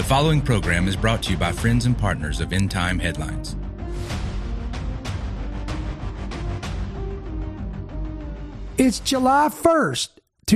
following program is brought to you by friends and partners of End Time Headlines. It's July 1st,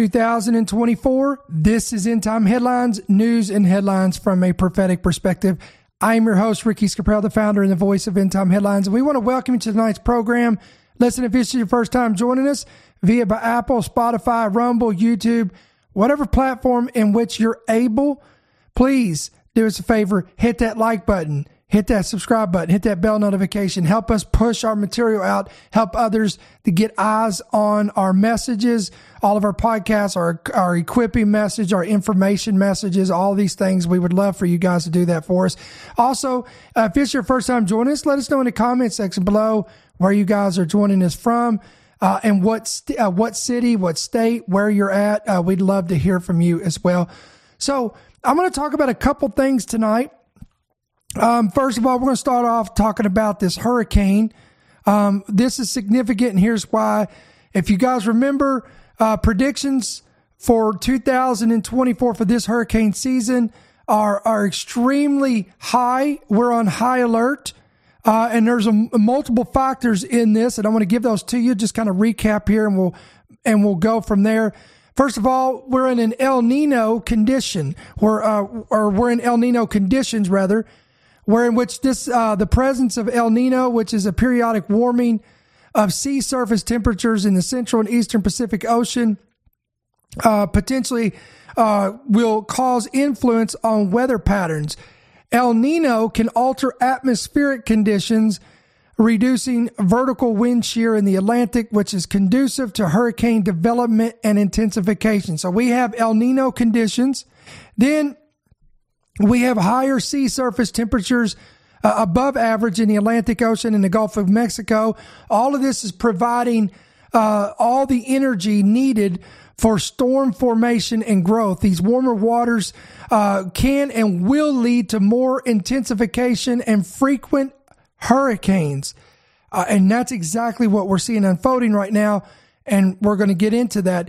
2024. This is End Time Headlines, news and headlines from a prophetic perspective. I am your host, Ricky Scaprell, the founder and the voice of End Time Headlines. And we want to welcome you to tonight's program. Listen, if this is your first time joining us, via by Apple, Spotify, Rumble, YouTube, whatever platform in which you're able, please do us a favor, hit that like button, hit that subscribe button, hit that bell notification, help us push our material out, help others to get eyes on our messages, all of our podcasts, our equipping message, our information messages, all these things. We would love for you guys to do that for us. Also, if it's your first time joining us, let us know in the comment section below where you guys are joining us from. And what city, what state, where you're at. We'd love to hear from you as well. So I'm going to talk about a couple things tonight. First of all, we're going to start off talking about this hurricane. This is significant, and here's why. If you guys remember, predictions for 2024 for this hurricane season are extremely high. We're on high alert. And there's multiple factors in this, and I want to give those to you. Just kind of recap here, and we'll go from there. First of all, we're in an El Nino condition, we're in El Nino conditions rather, where in which the presence of El Nino, which is a periodic warming of sea surface temperatures in the central and eastern Pacific Ocean, potentially will cause influence on weather patterns. El Nino can alter atmospheric conditions, reducing vertical wind shear in the Atlantic, which is conducive to hurricane development and intensification. So we have El Nino conditions. Then we have higher sea surface temperatures above average in the Atlantic Ocean and the Gulf of Mexico. All of this is providing all the energy needed for storm formation and growth. These warmer waters can and will lead to more intensification and frequent hurricanes. And that's exactly what we're seeing unfolding right now, and we're going to get into that.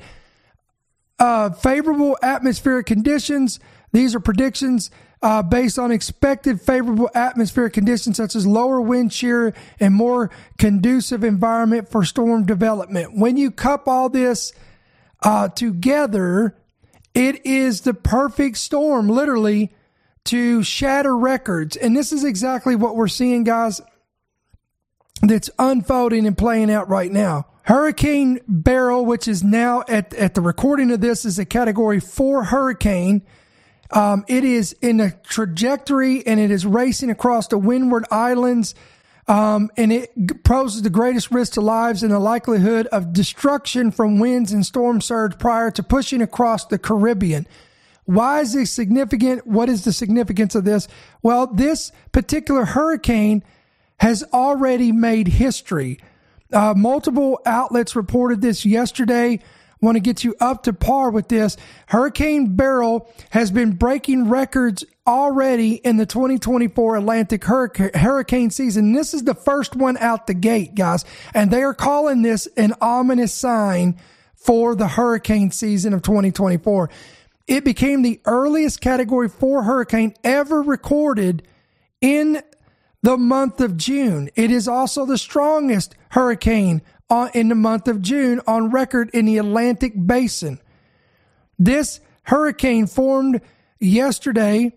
Favorable atmospheric conditions. These are predictions based on expected favorable atmospheric conditions such as lower wind shear and more conducive environment for storm development. When you cup all this together, it is the perfect storm, literally, to shatter records. And this is exactly what we're seeing, guys, that's unfolding and playing out right now. Hurricane Beryl, which is now at the recording of this, is a Category 4 hurricane. It is in a trajectory, and it is racing across the Windward Islands. And it poses the greatest risk to lives and the likelihood of destruction from winds and storm surge prior to pushing across the Caribbean. Why is this significant? What is the significance of this? Well, this particular hurricane has already made history. Multiple outlets reported this yesterday. Want to get you up to par with this. Hurricane Beryl has been breaking records already in the 2024 Atlantic hurricane season. This is the first one out the gate, guys. And they are calling this an ominous sign for the hurricane season of 2024. It became the earliest Category 4 hurricane ever recorded in the month of June. It is also the strongest hurricane in the month of June on record in the Atlantic Basin. This hurricane formed yesterday,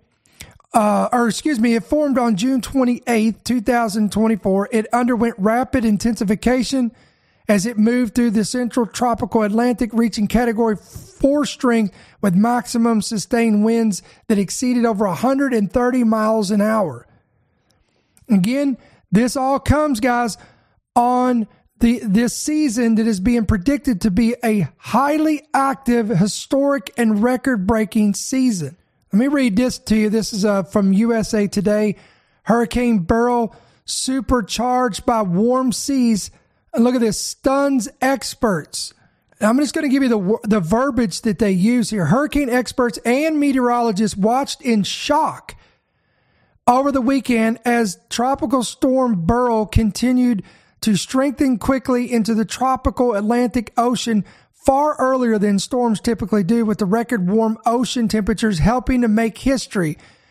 it formed on June 28th, 2024. It underwent rapid intensification as it moved through the central tropical Atlantic, reaching Category 4 strength with maximum sustained winds that exceeded over 130 miles an hour. Again, this all comes, guys, on this season that is being predicted to be a highly active, historic, and record-breaking season. Let me read this to you. This is from USA Today. Hurricane Beryl, supercharged by warm seas. And look at this, stuns experts. And I'm just going to give you the verbiage that they use here. Hurricane experts and meteorologists watched in shock over the weekend as Tropical Storm Beryl continued to strengthen quickly into the tropical Atlantic Ocean far earlier than storms typically do, with the record warm ocean temperatures helping to make history.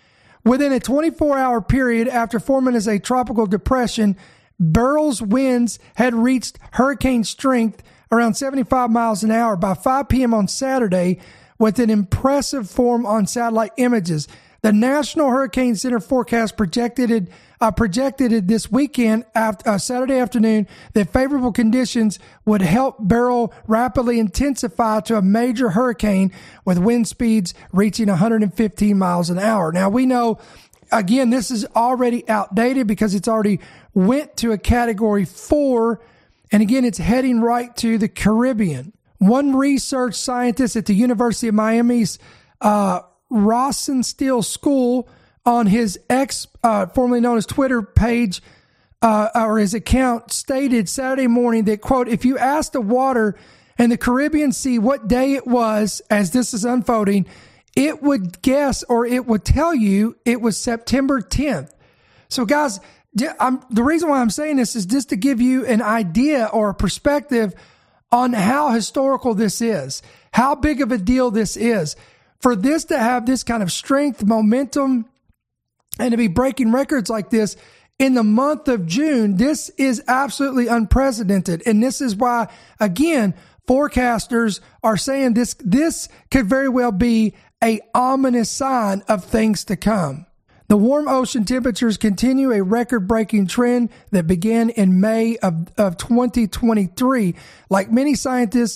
Within a 24-hour period after forming as a tropical depression, Beryl's winds had reached hurricane strength around 75 miles an hour by 5 p.m. on Saturday, with an impressive form on satellite images. The National Hurricane Center forecast projected it this weekend, Saturday afternoon, that favorable conditions would help Beryl rapidly intensify to a major hurricane with wind speeds reaching 115 miles an hour. Now, we know, again, this is already outdated because it's already went to a Category 4, and again, it's heading right to the Caribbean. One research scientist at the University of Miami's Rosenstiel School on his formerly known as Twitter page, or his account, stated Saturday morning that, quote, if you ask the water in the Caribbean Sea what day it was as this is unfolding, it would guess, or it would tell you it was September 10th. So guys, the reason why I'm saying this is just to give you an idea or a perspective on how historical this is, how big of a deal this is. For this to have this kind of strength, momentum, and to be breaking records like this in the month of June, this is absolutely unprecedented. And this is why, again, forecasters are saying this could very well be an ominous sign of things to come. The warm ocean temperatures continue a record-breaking trend that began in May of 2023. Like many scientists,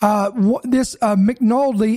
McNulty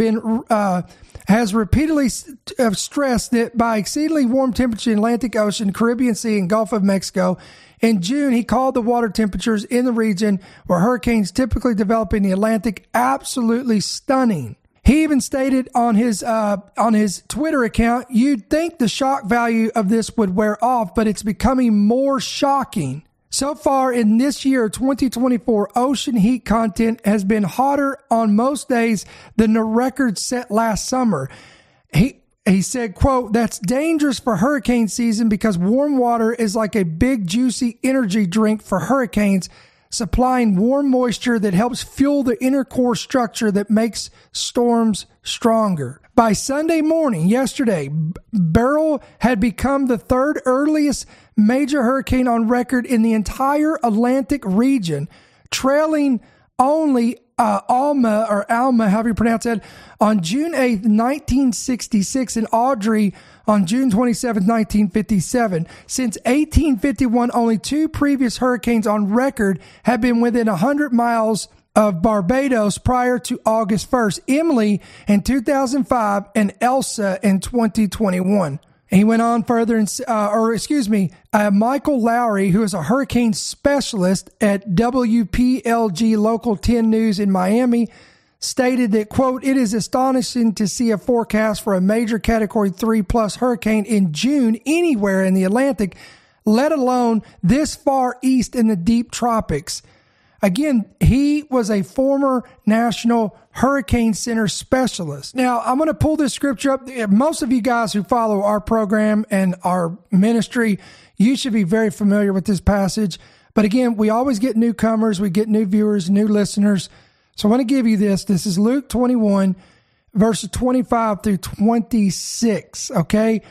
has repeatedly stressed that by exceedingly warm temperature in the Atlantic Ocean, Caribbean Sea, and Gulf of Mexico. In June, he called the water temperatures in the region where hurricanes typically develop in the Atlantic absolutely stunning. He even stated on his Twitter account, you'd think the shock value of this would wear off, but it's becoming more shocking. So far in this year, 2024, ocean heat content has been hotter on most days than the record set last summer. He said, quote, that's dangerous for hurricane season because warm water is like a big, juicy energy drink for hurricanes, supplying warm moisture that helps fuel the inner core structure that makes storms stronger. By Sunday morning, yesterday, Beryl had become the third earliest major hurricane on record in the entire Atlantic region, trailing only Alma, however you pronounce it, on June 8th, 1966, and Audrey on June 27th, 1957. Since 1851, only two previous hurricanes on record have been within 100 miles of Barbados prior to August 1st. Emily in 2005 and Elsa in 2021. And he went on further, Michael Lowry, who is a hurricane specialist at WPLG Local 10 News in Miami, stated that, quote, it is astonishing to see a forecast for a major Category 3 plus hurricane in June anywhere in the Atlantic, let alone this far east in the deep tropics. Again, he was a former National Hurricane Center specialist. Now, I'm going to pull this scripture up. Most of you guys who follow our program and our ministry, you should be very familiar with this passage. But again, we always get newcomers, we get new viewers, new listeners. So I want to give you this. This is Luke 21, verses 25 through 26, okay?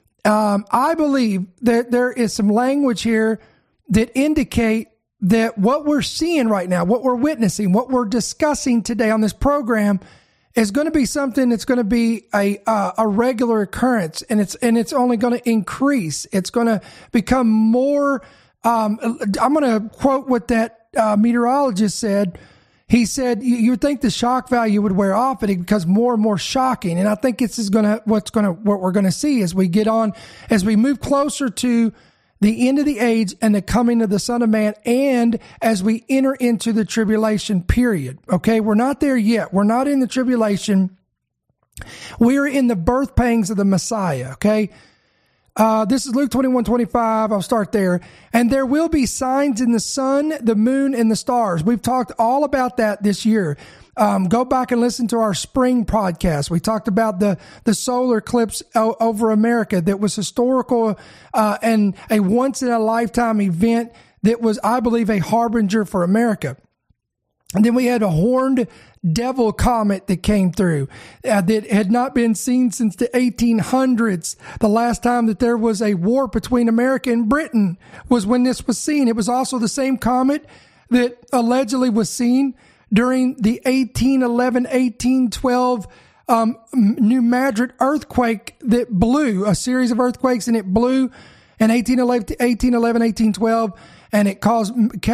I believe that there is some language here that indicate that what we're seeing right now, what we're witnessing, what we're discussing today on this program is going to be something that's going to be a regular occurrence, and it's only going to increase. It's going to become more. I'm going to quote what that meteorologist said. He said, "You would think the shock value would wear off, but it becomes more and more shocking." And I think this is what we're going to see as we get on, as we move closer to the end of the age and the coming of the Son of Man, and as we enter into the tribulation period. Okay, we're not there yet. We're not in the tribulation. We are in the birth pangs of the Messiah. Okay, this is Luke 21:25. I'll start there. And there will be signs in the sun, the moon, and the stars. We've talked all about that this year. Go back and listen to our spring podcast. We talked about the solar eclipse over America that was historical and a once-in-a-lifetime event that was, I believe, a harbinger for America. And then we had a horned devil comet that came through that had not been seen since the 1800s. The last time that there was a war between America and Britain was when this was seen. It was also the same comet that allegedly was seen during the 1811-1812 New Madrid earthquake that blew, a series of earthquakes, and it blew in 1811-1812. And it caused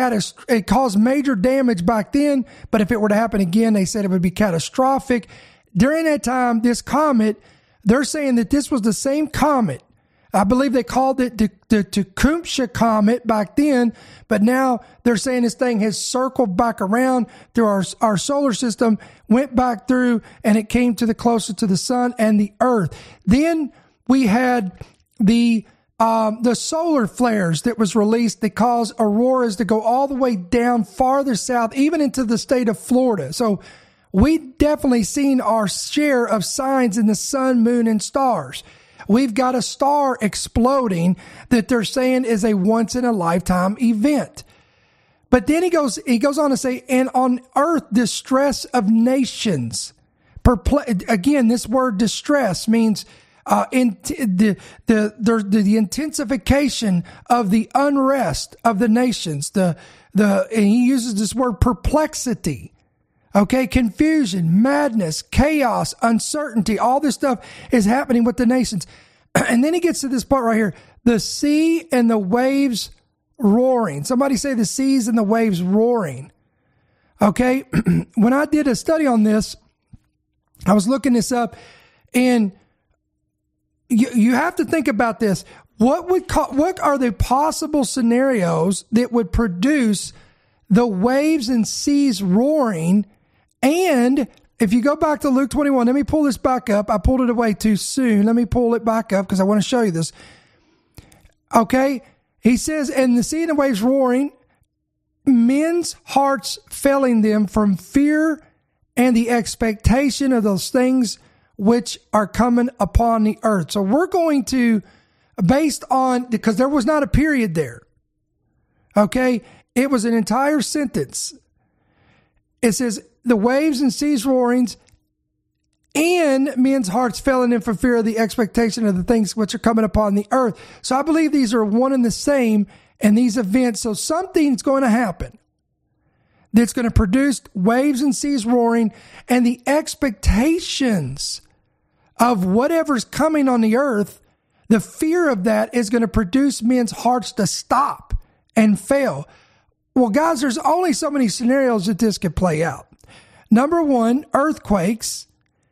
major damage back then, but if it were to happen again, they said it would be catastrophic. During that time, this comet, they're saying that this was the same comet. I believe they called it the Tecumseh comet back then, but now they're saying this thing has circled back around through our solar system, went back through, and it came to the closest to the sun and the earth. Then we had the solar flares that was released that caused auroras to go all the way down farther south, even into the state of Florida. So we definitely seen our share of signs in the sun, moon, and stars. We've got a star exploding that they're saying is a once in a lifetime event. But then he goes on to say, and on earth, distress of nations. Again, this word distress means the intensification of the unrest of the nations. And he uses this word perplexity. Okay, confusion, madness, chaos, uncertainty, all this stuff is happening with the nations. And then he gets to this part right here. The sea and the waves roaring. Somebody say the seas and the waves roaring. Okay, when I did a study on this, I was looking this up, and you have to think about this. What are the possible scenarios that would produce the waves and seas roaring? And if you go back to Luke 21, let me pull this back up. I pulled it away too soon. Let me pull it back up because I want to show you this. Okay. He says, and the sea and the waves roaring, men's hearts failing them from fear and the expectation of those things which are coming upon the earth. So we're going to, based on, because there was not a period there. Okay. It was an entire sentence. It says, the waves and seas roarings, and men's hearts failing them for fear of the expectation of the things which are coming upon the earth. So I believe these are one and the same in these events. So something's going to happen that's going to produce waves and seas roaring, and the expectations of whatever's coming on the earth, the fear of that is going to produce men's hearts to stop and fail. Well, guys, there's only so many scenarios that this could play out. Number one, earthquakes.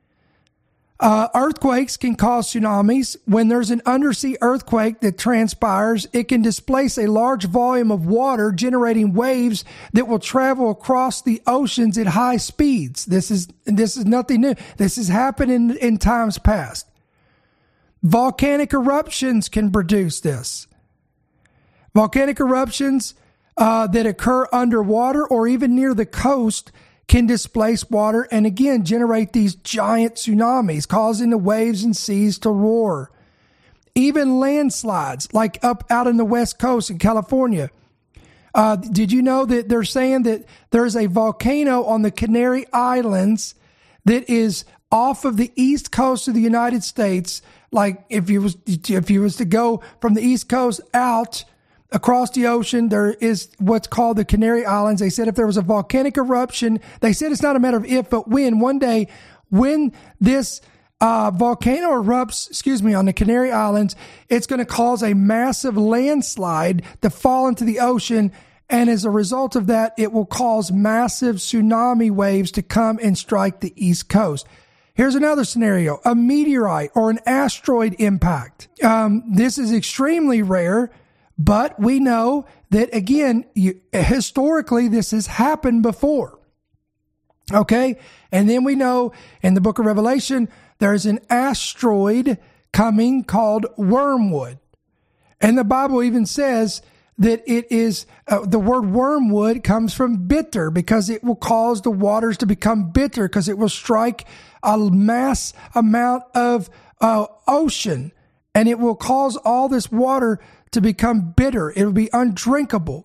Earthquakes can cause tsunamis. When there's an undersea earthquake that transpires, it can displace a large volume of water, generating waves that will travel across the oceans at high speeds. This is nothing new. This has happened in times past. Volcanic eruptions can produce this. Volcanic eruptions that occur underwater or even near the coast can displace water and again generate these giant tsunamis, causing the waves and seas to roar. Even landslides, like up out in the West Coast in California. Did you know that they're saying that there's a volcano on the Canary Islands that is off of the east coast of the United States? Like if you was to go from the east coast out across the ocean, there is what's called the Canary Islands. They said if there was a volcanic eruption, they said it's not a matter of if, but when. One day, when this volcano erupts, on the Canary Islands, it's going to cause a massive landslide to fall into the ocean. And as a result of that, it will cause massive tsunami waves to come and strike the East Coast. Here's another scenario, a meteorite or an asteroid impact. This is extremely rare. But we know that, again, historically, this has happened before. Okay? And then we know in the book of Revelation, there's an asteroid coming called wormwood. And the Bible even says that it is, the word wormwood comes from bitter because it will cause the waters to become bitter because it will strike a mass amount of ocean, and it will cause all this water to become bitter. It will be undrinkable.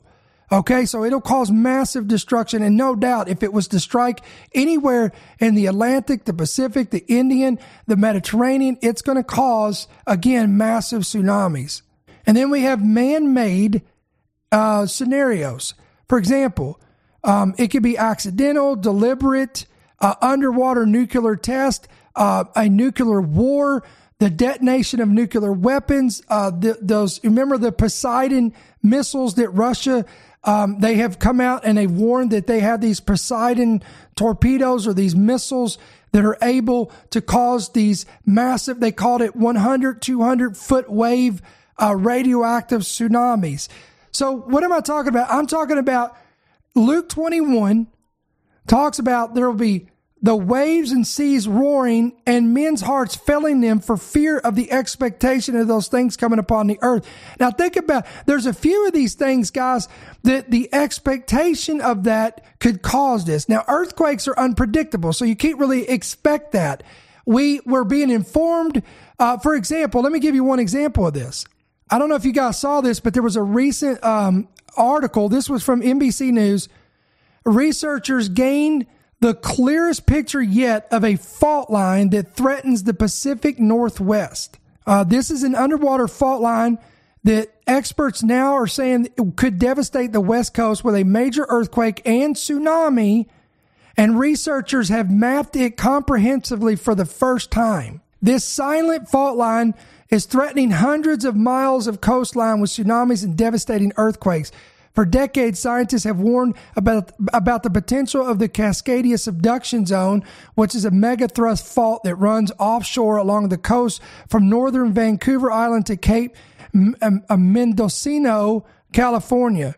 Okay, so it'll cause massive destruction. And no doubt, if it was to strike anywhere in the Atlantic, the Pacific, the Indian, the Mediterranean, it's going to cause, again, massive tsunamis. And then we have man-made scenarios. For example, it could be accidental, deliberate, underwater nuclear test, a nuclear war, the detonation of nuclear weapons. Remember the Poseidon missiles that Russia, they have come out and they've warned that they have these Poseidon torpedoes or these missiles that are able to cause these massive, they called it 100, 200 foot wave radioactive tsunamis. So what am I talking about? I'm talking about Luke 21 talks about there will be the waves and seas roaring and men's hearts failing them for fear of the expectation of those things coming upon the earth. Now think about, there's a few of these things, guys, that the expectation of that could cause this. Now earthquakes are unpredictable, so you can't really expect that. We're being informed. For example, let me give you one example of this. I don't know if you guys saw this, but there was a recent article. This was from NBC News. Researchers gained the clearest picture yet of a fault line that threatens the Pacific Northwest. This is an underwater fault line that experts now are saying could devastate the West Coast with a major earthquake and tsunami, and researchers have mapped it comprehensively for the first time. This silent fault line is threatening hundreds of miles of coastline with tsunamis and devastating earthquakes. For decades, scientists have warned about the potential of the Cascadia subduction zone, which is a megathrust fault that runs offshore along the coast from northern Vancouver Island to Cape Mendocino, California.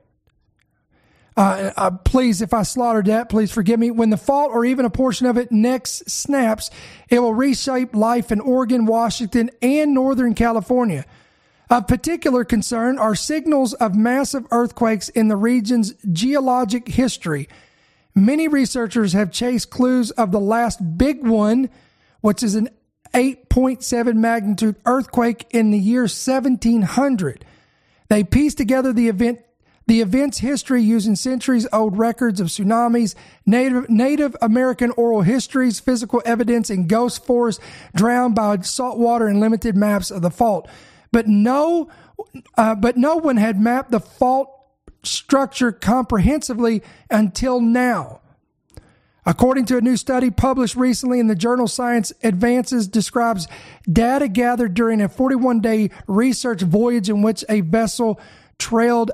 Please, if I slaughtered that, please forgive me. When the fault or even a portion of it next snaps, it will reshape life in Oregon, Washington, and Northern California. Of particular concern are signals of massive earthquakes in the region's geologic history. Many researchers have chased clues of the last big one, which is an 8.7 magnitude earthquake in the year 1700. They pieced together the event's history using centuries-old records of tsunamis, Native American oral histories, physical evidence, and ghost forests drowned by salt water and limited maps of the fault. But no one had mapped the fault structure comprehensively until now. According to a new study published recently in the journal Science Advances, describes data gathered during a 41-day research voyage in which a vessel trailed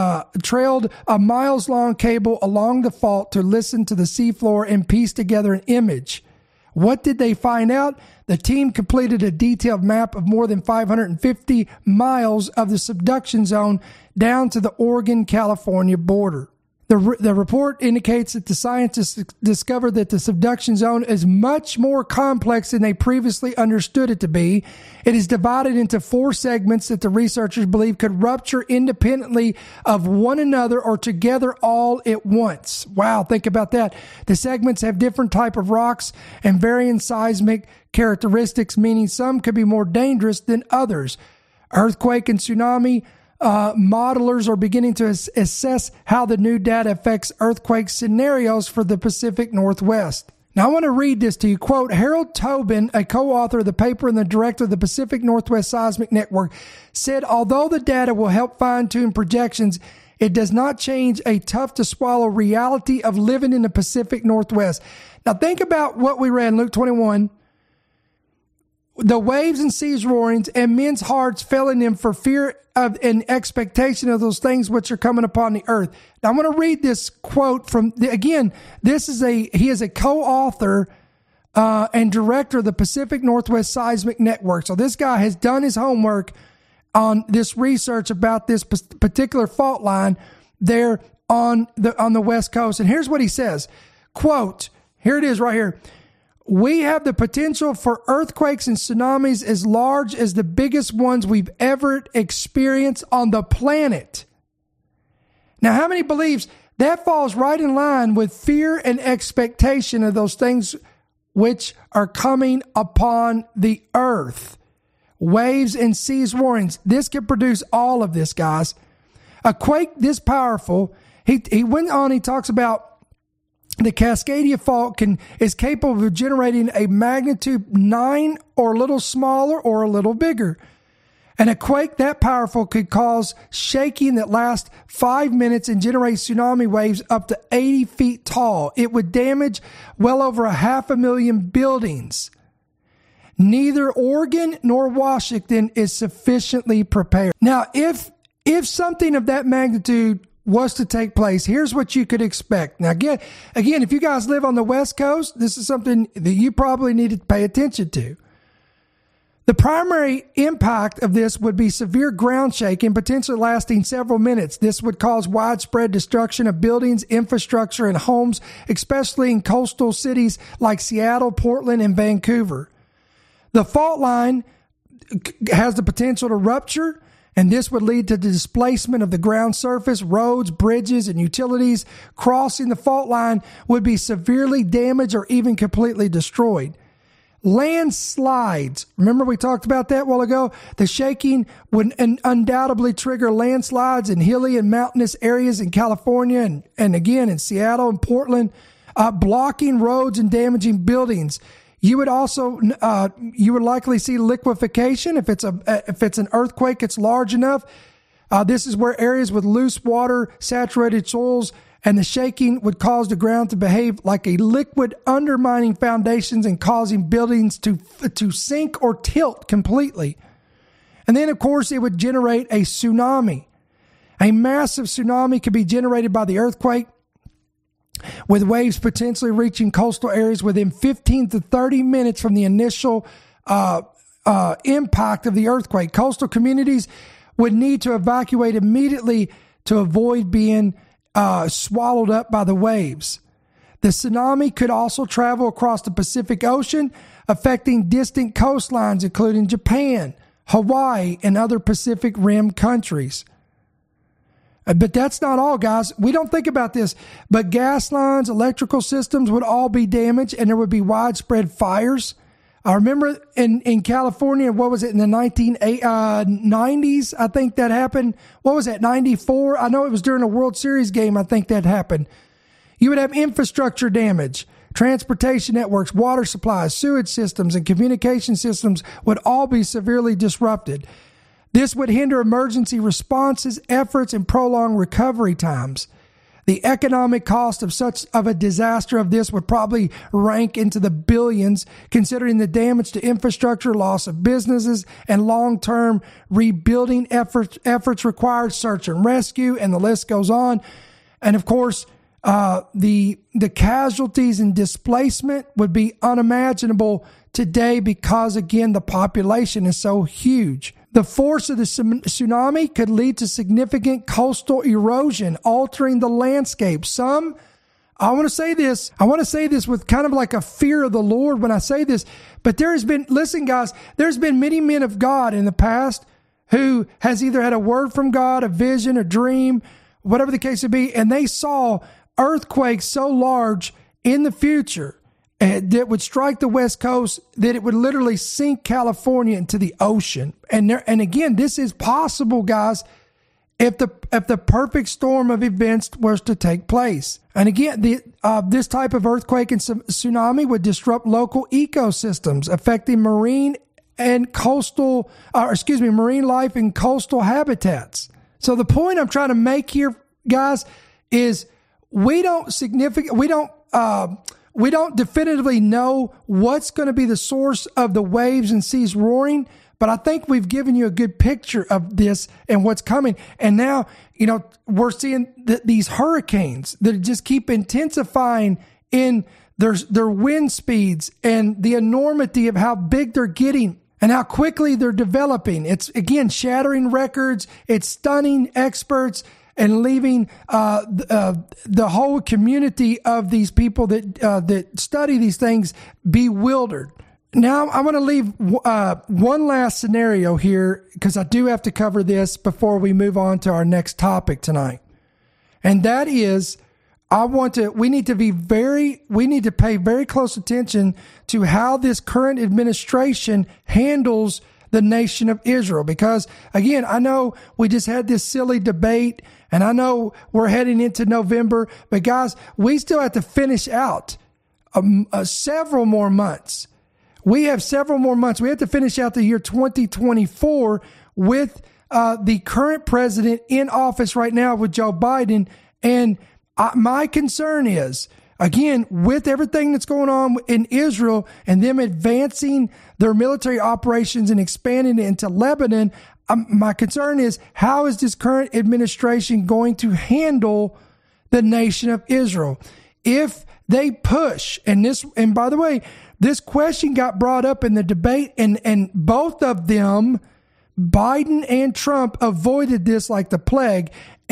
a miles-long cable along the fault to listen to the seafloor and piece together an image. What did they find out? The team completed a detailed map of more than 550 miles of the subduction zone down to the Oregon-California border. The report indicates that the scientists discovered that the subduction zone is much more complex than they previously understood it to be. It is divided into 4 segments that the researchers believe could rupture independently of one another or together all at once. Wow, think about that. The segments have different type of rocks and varying seismic characteristics, meaning some could be more dangerous than others. Earthquake and tsunami modelers are beginning to assess how the new data affects earthquake scenarios for the Pacific Northwest. Now, I want to read this to you. Quote, Harold Tobin, a co-author of the paper and the director of the Pacific Northwest Seismic Network, said, although the data will help fine-tune projections, it does not change a tough-to-swallow reality of living in the Pacific Northwest. Now, think about what we read in Luke 21. The waves and seas roarings and men's hearts failing them for fear of and expectation of those things which are coming upon the earth. Now I'm going to read this quote from, again, he is a co-author and director of the Pacific Northwest Seismic Network. So this guy has done his homework on this research about this particular fault line there on the West Coast. And here's what he says, quote, here it is right here. We have the potential for earthquakes and tsunamis as large as the biggest ones we've ever experienced on the planet. Now, how many believes that falls right in line with fear and expectation of those things which are coming upon the earth? Waves and seas roarings. This can produce all of this, guys. A quake this powerful He went on, he talks about the Cascadia Fault is capable of generating a magnitude 9 or a little smaller or a little bigger. And a quake that powerful could cause shaking that lasts 5 minutes and generate tsunami waves up to 80 feet tall. It would damage well over 500,000 buildings. Neither Oregon nor Washington is sufficiently prepared. Now, if something of that magnitude was to take place, here's what you could expect. Now, again, if you guys live on the West Coast, this is something that you probably need to pay attention to. The primary impact of this would be severe ground shaking, potentially lasting several minutes. This would cause widespread destruction of buildings, infrastructure, and homes, especially in coastal cities like Seattle, Portland, and Vancouver. The fault line has the potential to rupture, and this would lead to the displacement of the ground surface. Roads, bridges, and utilities crossing the fault line would be severely damaged or even completely destroyed. Landslides. Remember we talked about that a while ago? The shaking would undoubtedly trigger landslides in hilly and mountainous areas in California and again in Seattle and Portland, blocking roads and damaging buildings. You would also, you would likely see liquefaction if it's an earthquake that's large enough. This is where areas with loose water, saturated soils, and the shaking would cause the ground to behave like a liquid, undermining foundations and causing buildings to sink or tilt completely. And then, of course, it would generate a tsunami. A massive tsunami could be generated by the earthquake, with waves potentially reaching coastal areas within 15 to 30 minutes from the initial impact of the earthquake. Coastal communities would need to evacuate immediately to avoid being swallowed up by the waves. The tsunami could also travel across the Pacific Ocean, affecting distant coastlines, including Japan, Hawaii, and other Pacific Rim countries. But that's not all, guys. We don't think about this, but gas lines, electrical systems would all be damaged, and there would be widespread fires. I remember in California, what was it, in the 1990s, I think that happened. What was that, 94? I know it was during a World Series game, I think that happened. You would have infrastructure damage. Transportation networks, water supplies, sewage systems, and communication systems would all be severely disrupted. This would hinder emergency responses, efforts, and prolong recovery times. The economic cost of such of a disaster of this would probably rank into the billions, considering the damage to infrastructure, loss of businesses, and long-term rebuilding efforts required, search and rescue, and the list goes on. And of course, the casualties and displacement would be unimaginable today because, again, the population is so huge. The force of the tsunami could lead to significant coastal erosion, altering the landscape. I want to say this with kind of like a fear of the Lord when I say this, but listen guys, there's been many men of God in the past who has either had a word from God, a vision, a dream, whatever the case may be, and they saw earthquakes so large in the future that would strike the West Coast that it would literally sink California into the ocean. And again, this is possible, guys, if the perfect storm of events was to take place. And again, this type of earthquake and tsunami would disrupt local ecosystems, affecting marine life and coastal habitats. So the point I'm trying to make here, guys, is we don't definitively know what's going to be the source of the waves and seas roaring, but I think we've given you a good picture of this and what's coming. And now, we're seeing these hurricanes that just keep intensifying in their wind speeds and the enormity of how big they're getting and how quickly they're developing. It's, again, shattering records. It's stunning experts and leaving the whole community of these people that study these things bewildered. Now, I want to leave one last scenario here because I do have to cover this before we move on to our next topic tonight. And that is, we need to pay very close attention to how this current administration handles the nation of Israel. Because again, I know we just had this silly debate, and I know we're heading into November, but guys, we still have to finish out several more months. We have several more months. We have to finish out the year 2024 with the current president in office right now with Joe Biden. And my concern is, again, with everything that's going on in Israel and them advancing their military operations and expanding it into Lebanon, my concern is, how is this current administration going to handle the nation of Israel? If they push, and by the way, this question got brought up in the debate, and both of them, Biden and Trump, avoided this like the plague.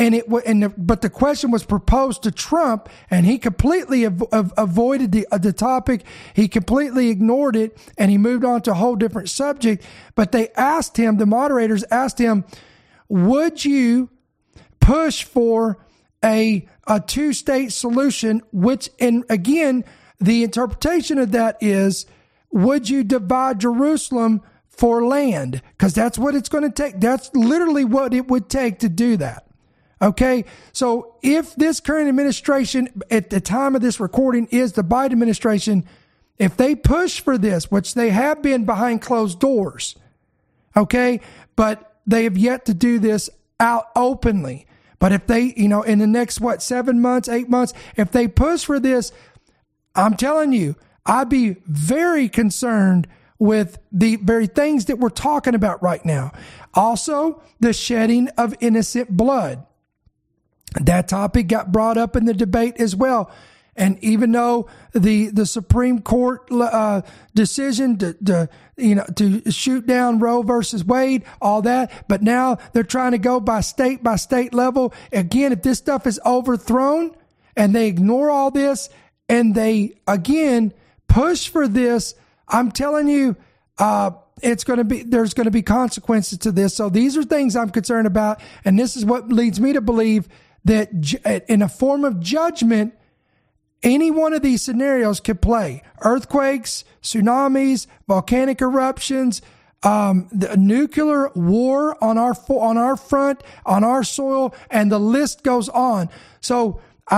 But the question was proposed to Trump, and he completely avoided the topic. He completely ignored it, and he moved on to a whole different subject. But they asked him, the moderators asked him, would you push for a two-state solution? Which, and again, the interpretation of that is, would you divide Jerusalem for land? Because that's what it's going to take. That's literally what it would take to do that. Okay, so if this current administration at the time of this recording is the Biden administration, if they push for this, which they have been behind closed doors, okay, but they have yet to do this out openly. But if they, in the next, 7 months, 8 months, if they push for this, I'm telling you, I'd be very concerned with the very things that we're talking about right now. Also, the shedding of innocent blood. That topic got brought up in the debate as well. And even though the Supreme Court decision to shoot down Roe versus Wade, all that, but now they're trying to go by state level. Again, if this stuff is overthrown and they ignore all this and they again push for this, I'm telling you, there's going to be consequences to this. So these are things I'm concerned about, and this is what leads me to believe that in a form of judgment, any one of these scenarios could play. Earthquakes, tsunamis, volcanic eruptions, the nuclear war on our front, on our soil, and the list goes on. So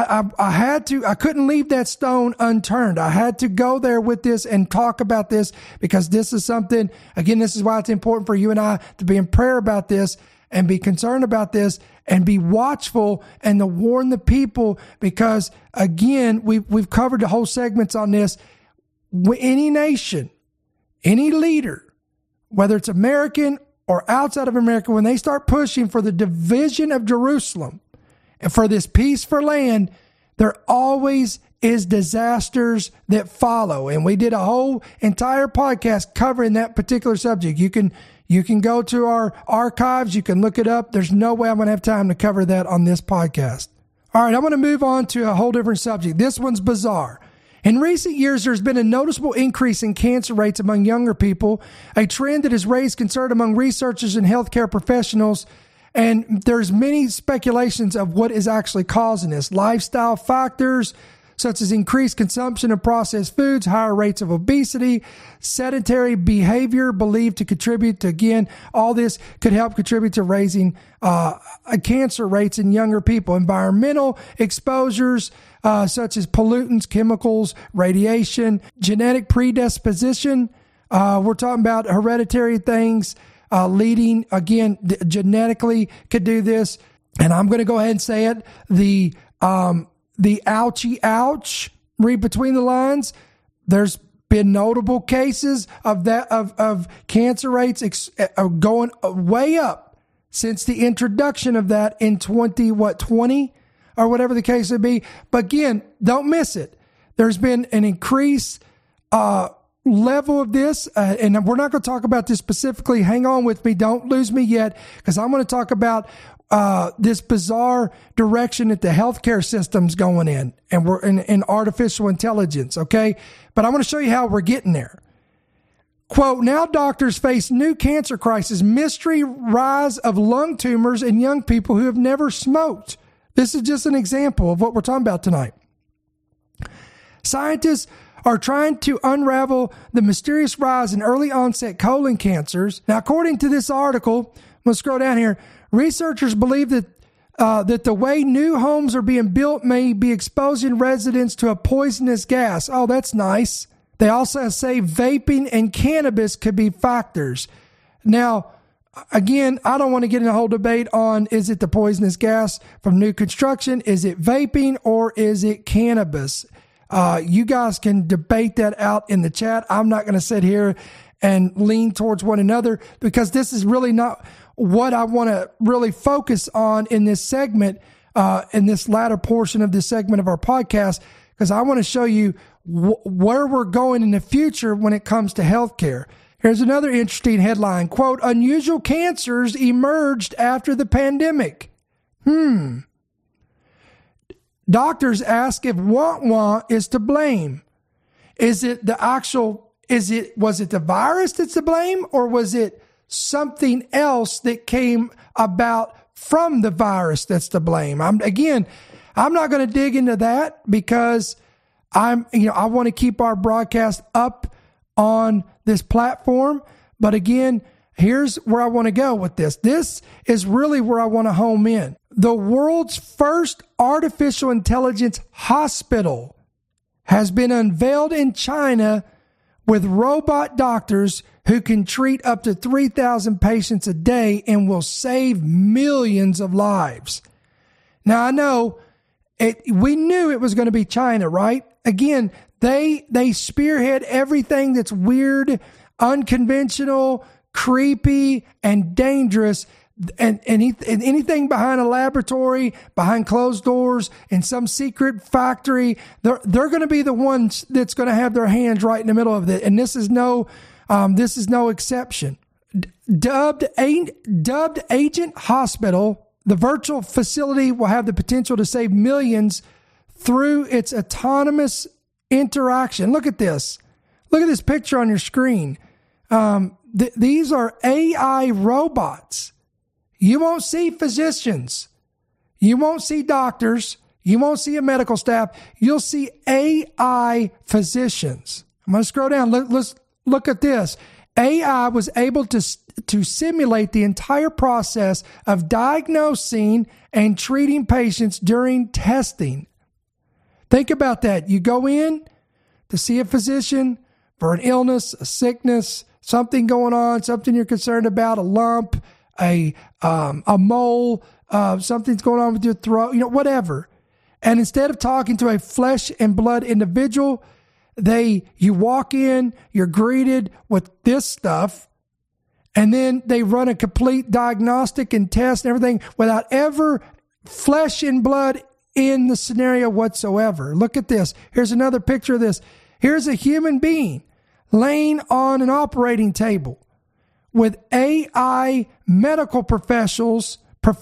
I couldn't leave that stone unturned. I had to go there with this and talk about this, because this is something, again, this is why it's important for you and I to be in prayer about this and be concerned about this and be watchful and to warn the people, because again, we've covered the whole segments on this. Any nation, any leader, whether it's American or outside of America, when they start pushing for the division of Jerusalem and for this peace for land, there always is disasters that follow. And we did a whole entire podcast covering that particular subject. You can go to our archives. You can look it up. There's no way I'm going to have time to cover that on this podcast. All right, I'm going to move on to a whole different subject. This one's bizarre. In recent years, there's been a noticeable increase in cancer rates among younger people, a trend that has raised concern among researchers and healthcare professionals. And there's many speculations of what is actually causing this. Lifestyle factors, such as increased consumption of processed foods, higher rates of obesity, sedentary behavior believed to contribute to, again, all this could help contribute to raising cancer rates in younger people. Environmental exposures, such as pollutants, chemicals, radiation, genetic predisposition. We're talking about hereditary things leading, again, genetically could do this. And I'm going to go ahead and say it. The ouchie ouch, read between the lines. There's been notable cases of that, of cancer rates going way up since the introduction of that in 2020 or whatever the case would be. But again, don't miss it. There's been an increased level of this, and we're not going to talk about this specifically. Hang on with me. Don't lose me yet, because I'm going to talk about this bizarre direction that the healthcare system's going in, and we're in artificial intelligence. Okay. But I want to show you how we're getting there. Quote, now doctors face new cancer crisis, mystery rise of lung tumors in young people who have never smoked. This is just an example of what we're talking about tonight. Scientists are trying to unravel the mysterious rise in early onset colon cancers. Now, according to this article, let's scroll down here. Researchers believe that the way new homes are being built may be exposing residents to a poisonous gas. Oh, that's nice. They also say vaping and cannabis could be factors. Now, again, I don't want to get in a whole debate on, is it the poisonous gas from new construction? Is it vaping or is it cannabis? You guys can debate that out in the chat. I'm not going to sit here and lean towards one another because this is really not what I want to really focus on in this segment, in this latter portion of this segment of our podcast, because I want to show you where we're going in the future when it comes to healthcare. Here's another interesting headline, quote, unusual cancers emerged after the pandemic. Doctors ask if wah-wah is to blame. Was it the virus that's to blame, or was it something else that came about from the virus that's to blame? I'm not going to dig into that because I want to keep our broadcast up on this platform. But again, here's where I want to go with this. This is really where I want to home in. The world's first artificial intelligence hospital has been unveiled in China with robot doctors who can treat up to 3,000 patients a day and will save millions of lives. Now, I know we knew it was going to be China, right? Again, they spearhead everything that's weird, unconventional, creepy, and dangerous, and anything behind a laboratory, behind closed doors, in some secret factory. They're going to be the ones that's going to have their hands right in the middle of it, and this is no exception. Dubbed Agent Hospital, the virtual facility will have the potential to save millions through its autonomous interaction. Look at this. Look at this picture on your screen. These are AI robots. You won't see physicians. You won't see doctors. You won't see a medical staff. You'll see AI physicians. I'm going to scroll down. Let's look at this. AI was able to simulate the entire process of diagnosing and treating patients during testing. Think about that. You go in to see a physician for an illness, a sickness, something going on, something you're concerned about, a lump, a mole, something's going on with your throat, whatever. And instead of talking to a flesh and blood individual, you walk in, you're greeted with this stuff, and then they run a complete diagnostic and test and everything without ever flesh and blood in the scenario whatsoever. Look at this. Here's another picture of this. Here's a human being laying on an operating table with AI medical professionals,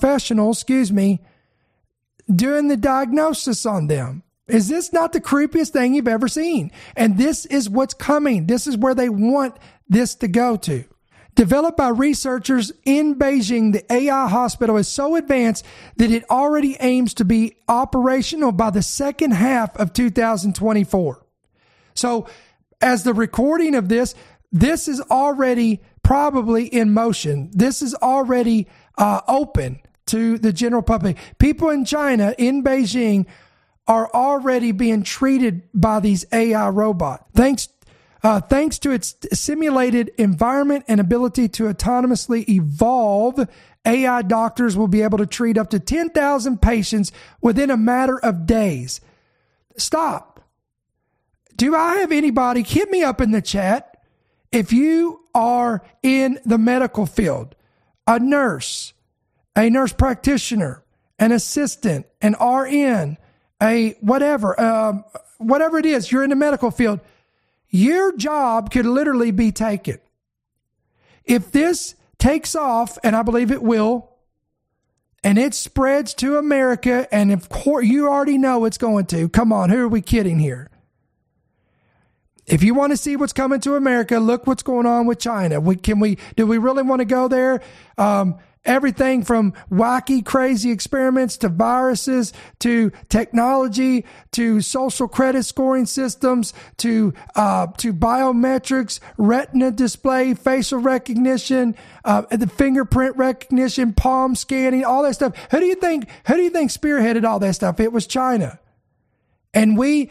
doing the diagnosis on them. Is this not the creepiest thing you've ever seen? And this is what's coming. This is where they want this to go to. Developed by researchers in Beijing, the AI hospital is so advanced that it already aims to be operational by the second half of 2024. So as the recording of this is already probably in motion. This is already open to the general public. People in China, in Beijing, are already being treated by these AI robots. Thanks to its simulated environment and ability to autonomously evolve, AI doctors will be able to treat up to 10,000 patients within a matter of days. Stop. Do I have anybody? Hit me up in the chat. If you are in the medical field, a nurse practitioner, an assistant, an RN, whatever it is, you're in the medical field, your job could literally be taken. If this takes off, and I believe it will, and it spreads to America, and of course you already know it's going to. Come on, who are we kidding here? If you want to see what's coming to America, look what's going on with China. Do we really want to go there? everything from wacky, crazy experiments to viruses to technology to social credit scoring systems to biometrics, retina display, facial recognition, the fingerprint recognition, palm scanning, all that stuff. Who do you think spearheaded all that stuff? It was China. And they're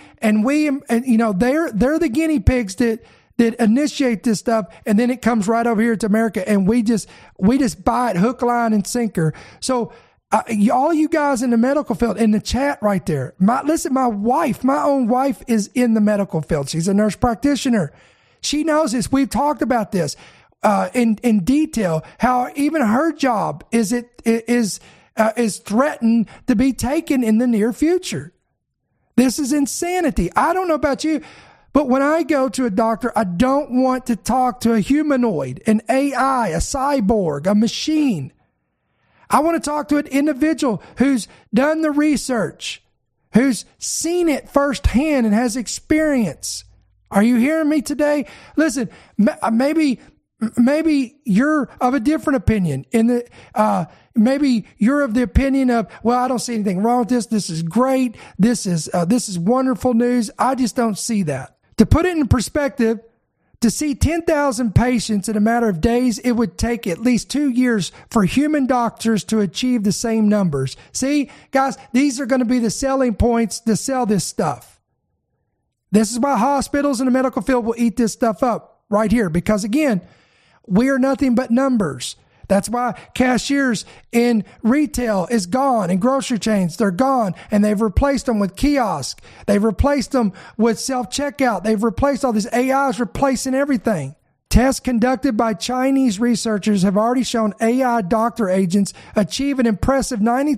the guinea pigs that initiate this stuff, and then it comes right over here to America, and we just buy it hook, line, and sinker. So all you guys in the medical field, in the chat right there, my own wife is in the medical field. She's a nurse practitioner. She knows this. We've talked about this in detail, how even her job is threatened to be taken in the near future. This is insanity. I don't know about you, but when I go to a doctor, I don't want to talk to a humanoid, an AI, a cyborg, a machine. I want to talk to an individual who's done the research, who's seen it firsthand and has experience. Are you hearing me today? Listen, maybe you're of a different opinion. Maybe you're of the opinion of, well, I don't see anything wrong with this. This is great. This is wonderful news. I just don't see that. To put it in perspective, to see 10,000 patients in a matter of days, it would take at least 2 years for human doctors to achieve the same numbers. See, guys, these are going to be the selling points to sell this stuff. This is why hospitals in the medical field will eat this stuff up right here, because again, we are nothing but numbers. That's why cashiers in retail is gone, and grocery chains, they're gone, and they've replaced them with kiosks. They've replaced them with self-checkout. They've replaced all these AIs, replacing everything. Tests conducted by Chinese researchers have already shown AI doctor agents achieve an impressive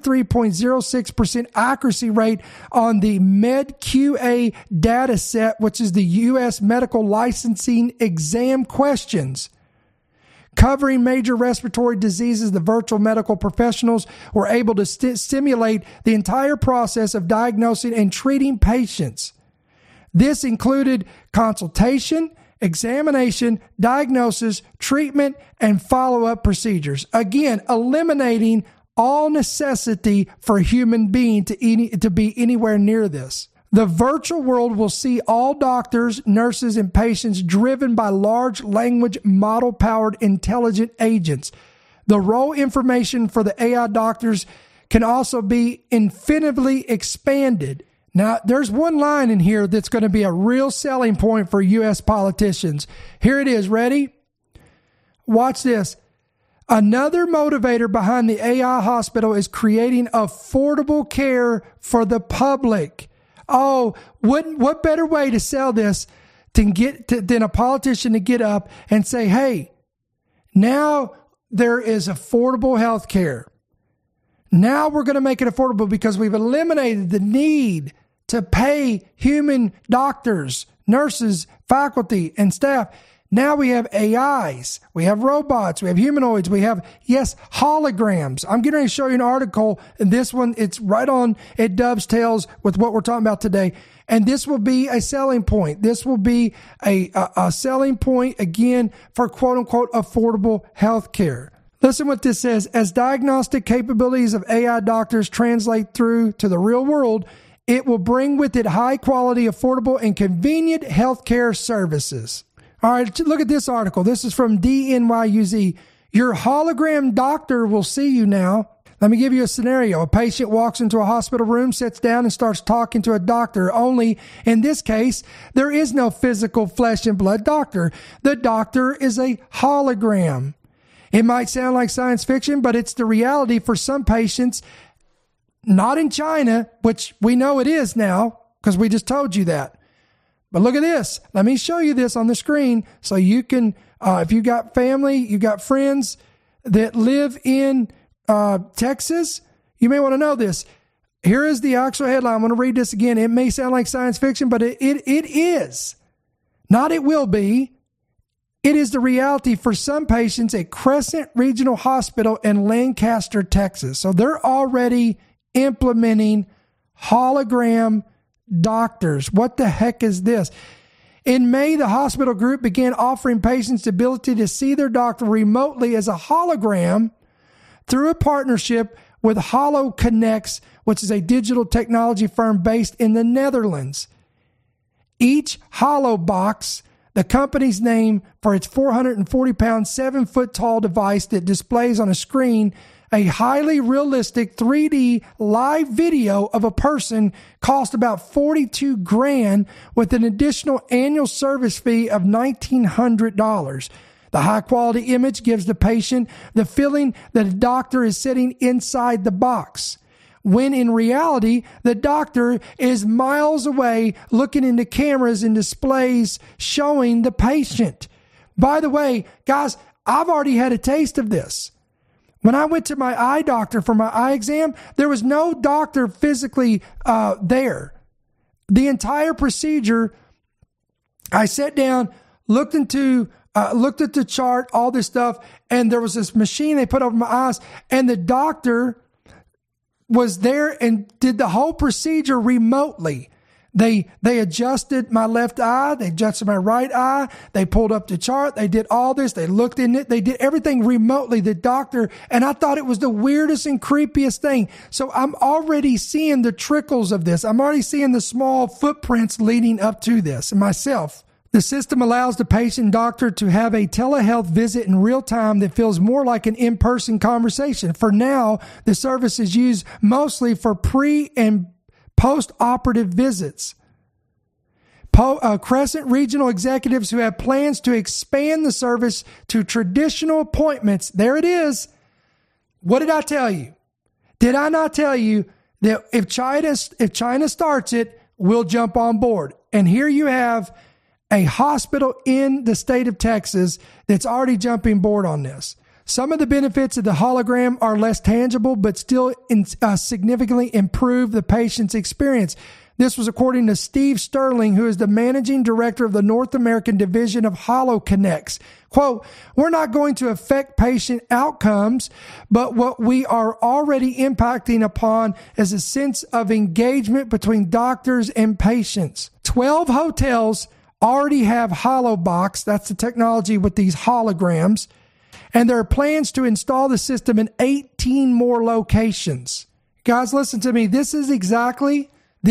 93.06% accuracy rate on the MedQA data set, which is the U.S. medical licensing exam questions. Covering major respiratory diseases, the virtual medical professionals were able to simulate the entire process of diagnosing and treating patients. This included consultation, examination, diagnosis, treatment, and follow-up procedures. Again, eliminating all necessity for a human being to be anywhere near this. The virtual world will see all doctors, nurses, and patients driven by large language model-powered intelligent agents. The raw information for the AI doctors can also be infinitely expanded. Now, there's one line in here that's going to be a real selling point for U.S. politicians. Here it is. Ready? Watch this. Another motivator behind the AI hospital is creating affordable care for the public. Oh, what better way to sell this than a politician to get up and say, hey, now there is affordable health care. Now we're going to make it affordable because we've eliminated the need to pay human doctors, nurses, faculty, and staff. Now we have AIs, we have robots, we have humanoids, we have, yes, holograms. I'm getting ready to show you an article, and this one, it's right on, it dovetails with what we're talking about today. And this will be a selling point. This will be a selling point, again, for quote-unquote affordable health care. Listen what this says. As diagnostic capabilities of AI doctors translate through to the real world, it will bring with it high-quality, affordable, and convenient healthcare services. All right, look at this article. This is from DNYUZ. Your hologram doctor will see you now. Let me give you a scenario. A patient walks into a hospital room, sits down, and starts talking to a doctor. Only, in this case, there is no physical flesh and blood doctor. The doctor is a hologram. It might sound like science fiction, but it's the reality for some patients. Not in China, which we know it is now, because we just told you that. But look at this. Let me show you this on the screen so you can, if you got family, you got friends that live in Texas, you may want to know this. Here is the actual headline. I'm going to read this again. It may sound like science fiction, but it is. Not it will be. It is the reality for some patients at Crescent Regional Hospital in Lancaster, Texas. So they're already implementing hologram doctors. What the heck is this? In May, the hospital group began offering patients the ability to see their doctor remotely as a hologram. through a partnership with HoloConnects, which is a digital technology firm based in the Netherlands. Each HoloBox, the company's name for its 440-pound, 7-foot-tall device that displays on a screen a highly realistic 3D live video of a person, cost about $42,000 with an additional annual service fee of $1,900. The high-quality image gives the patient the feeling that a doctor is sitting inside the box, when in reality, the doctor is miles away looking into cameras and displays showing the patient. By the way, guys, I've already had a taste of this. When I went to my eye doctor for my eye exam, there was no doctor physically there. The entire procedure, I sat down, looked at the chart, all this stuff, and there was this machine they put over my eyes, and the doctor was there and did the whole procedure remotely. They adjusted my left eye. They adjusted my right eye. They pulled up the chart. They did all this. They looked in it. They did everything remotely, the doctor. And I thought it was the weirdest and creepiest thing. So I'm already seeing the trickles of this. I'm already seeing the small footprints leading up to this myself. The system allows the patient and doctor to have a telehealth visit in real time that feels more like an in-person conversation. For now, the service is used mostly for pre- and post-operative visits. Crescent regional executives who have plans to expand the service to traditional appointments. There it is. What did I tell you? Did I not tell you that if China starts it, we'll jump on board? And here you have a hospital in the state of Texas that's already jumping board on this. Some of the benefits of the hologram are less tangible, but still significantly improve the patient's experience. This was according to Steve Sterling, who is the managing director of the North American division of HoloConnects. Quote, "We're not going to affect patient outcomes, but what we are already impacting upon is a sense of engagement between doctors and patients." 12 hotels already have HoloBox. That's the technology with these holograms. And there are plans to install the system in 18 more locations. Guys, listen to me. This is exactly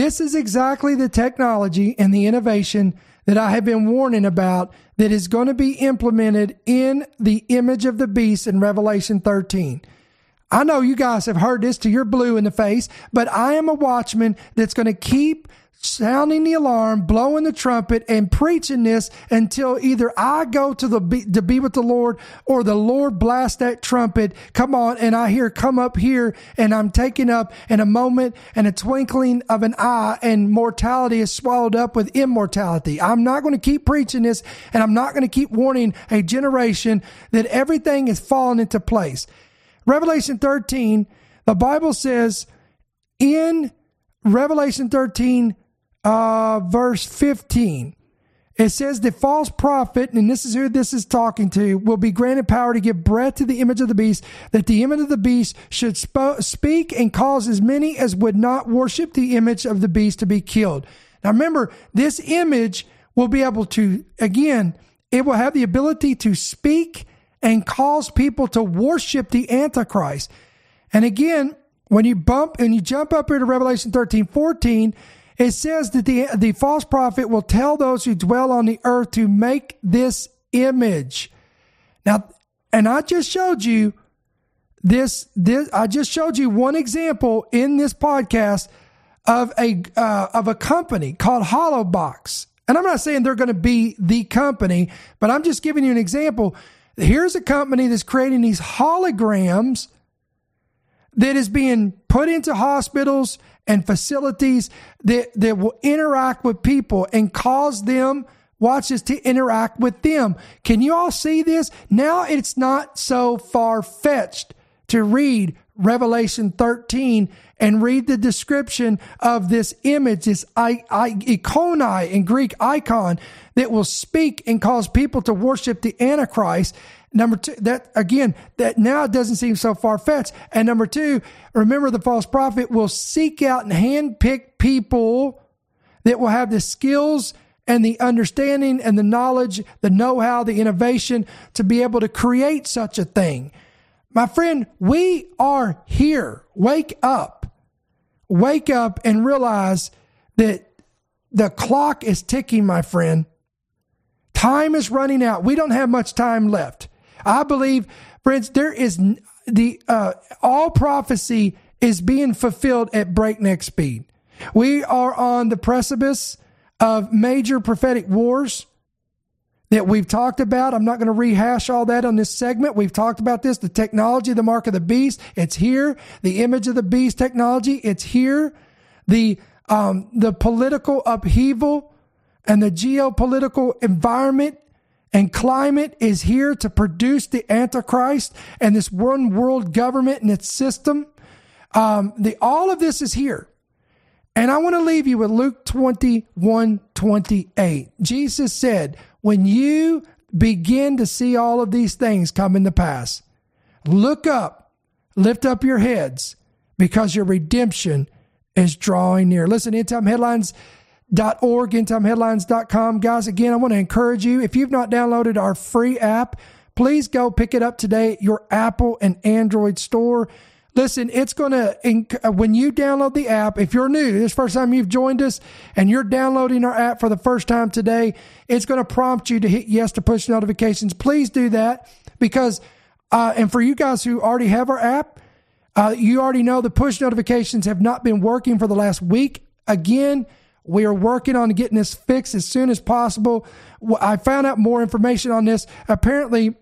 the technology and the innovation that I have been warning about that is going to be implemented in the image of the beast in Revelation 13. I know you guys have heard this till you're blue in the face, but I am a watchman that's going to keep sounding the alarm, blowing the trumpet, and preaching this until either I go to be with the Lord, or the Lord blast that trumpet. Come on, and I hear, "Come up here," and I'm taken up in a moment and a twinkling of an eye, and mortality is swallowed up with immortality. I'm not going to keep preaching this, and I'm not going to keep warning a generation that everything is falling into place. Revelation 13, the Bible says in Revelation 13, verse 15, it says the false prophet, and this is who this is talking to, will be granted power to give breath to the image of the beast, that the image of the beast should speak and cause as many as would not worship the image of the beast to be killed. Now remember, this image will be able to, again, it will have the ability to speak and cause people to worship the Antichrist. And again, when you jump up here to Revelation 13:14, it says that the false prophet will tell those who dwell on the earth to make this image. Now, and I just showed you this. I just showed you one example in this podcast of a company called HoloBox. And I'm not saying they're going to be the company, but I'm just giving you an example. Here's a company that's creating these holograms that is being put into hospitals and facilities that will interact with people and cause them, watch this, to interact with them. Can you all see this? Now it's not so far-fetched to read Revelation 13 and read the description of this image, this ikonai in Greek, icon, that will speak and cause people to worship the Antichrist. Number two, that now it doesn't seem so far-fetched. And number two, remember, the false prophet will seek out and handpick people that will have the skills and the understanding and the knowledge, the know-how, the innovation to be able to create such a thing. My friend, we are here. Wake up. Wake up and realize that the clock is ticking, my friend. Time is running out. We don't have much time left. I believe, friends, there is all prophecy is being fulfilled at breakneck speed. We are on the precipice of major prophetic wars that we've talked about. I'm not going to rehash all that on this segment. We've talked about this. The technology, the mark of the beast, it's here. The image of the beast technology, it's here. The political upheaval and the geopolitical environment and climate is here to produce the Antichrist and this one world government and its system. All of this is here. And I want to leave you with Luke 21:28. Jesus said, when you begin to see all of these things come into pass, look up, lift up your heads, because your redemption is drawing near. Listen, endtimeheadlines.org, endtimeheadlines.com. Guys, again, I want to encourage you, if you've not downloaded our free app, please go pick it up today at your Apple and Android store. Listen, it's going to, when you download the app, if you're new, this is the first time you've joined us and you're downloading our app for the first time today, it's going to prompt you to hit yes to push notifications. Please do that because, and for you guys who already have our app, you already know the push notifications have not been working for the last week. Again, we are working on getting this fixed as soon as possible. I found out more information on this. Apparently,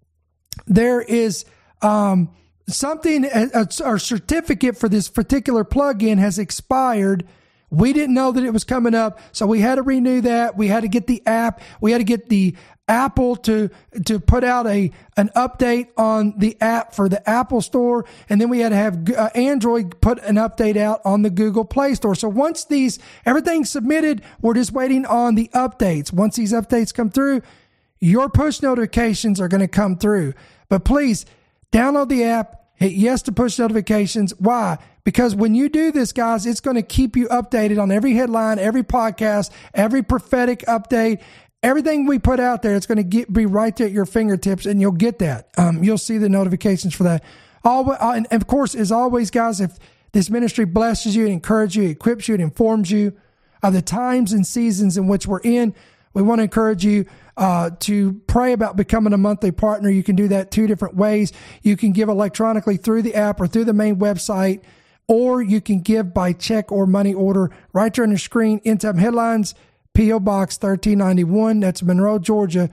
there is, something, our certificate for this particular plugin has expired. We didn't know that it was coming up, so we had to renew that. We had to get the app. We had to get the Apple to put out an update on the app for the Apple Store, and then we had to have Android put an update out on the Google Play Store. So once everything's submitted, we're just waiting on the updates. Once these updates come through, your push notifications are going to come through. But please, download the app, hit yes to push notifications. Why? Because when you do this, guys, it's going to keep you updated on every headline, every podcast, every prophetic update, everything we put out there. It's going to be right there at your fingertips, and you'll get that. You'll see the notifications for that. And of course, as always, guys, if this ministry blesses you, encourages you, equips you, and informs you of the times and seasons in which we're in, we want to encourage you to pray about becoming a monthly partner. You can do that two different ways. You can give electronically through the app or through the main website, or you can give by check or money order right there on your screen. End Time Headlines, P.O. Box 1391. That's Monroe, Georgia,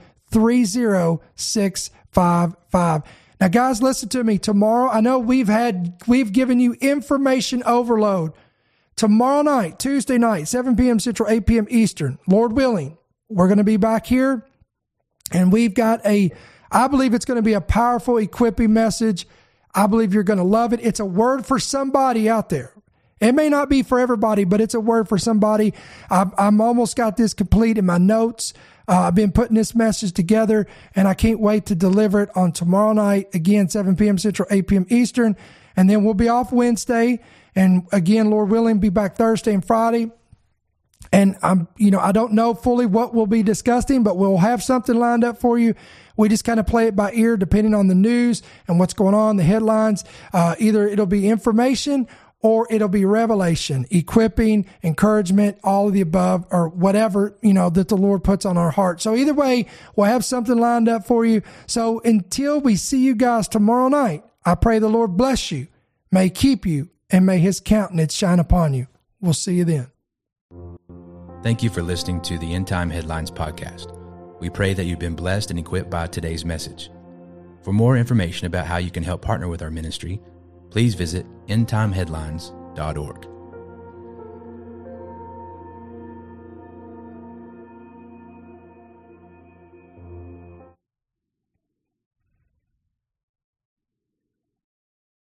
30655. Now, guys, listen to me. Tomorrow, I know we've given you information overload. Tomorrow night, Tuesday night, 7 p.m. Central, 8 p.m. Eastern, Lord willing, we're going to be back here, and we've got I believe it's going to be a powerful, equipping message. I believe you're going to love it. It's a word for somebody out there. It may not be for everybody, but it's a word for somebody. I'm almost got this complete in my notes. I've been putting this message together, and I can't wait to deliver it on tomorrow night, again, 7 p.m. Central, 8 p.m. Eastern, and then we'll be off Wednesday, and again, Lord willing, be back Thursday and Friday. And I don't know fully what we'll be discussing, but we'll have something lined up for you. We just kind of play it by ear, depending on the news and what's going on, the headlines. Either it'll be information or it'll be revelation, equipping, encouragement, all of the above, or whatever, that the Lord puts on our heart. So either way, we'll have something lined up for you. So until we see you guys tomorrow night, I pray the Lord bless you, may keep you, and may his countenance shine upon you. We'll see you then. Thank you for listening to the End Time Headlines podcast. We pray that you've been blessed and equipped by today's message. For more information about how you can help partner with our ministry, please visit endtimeheadlines.org.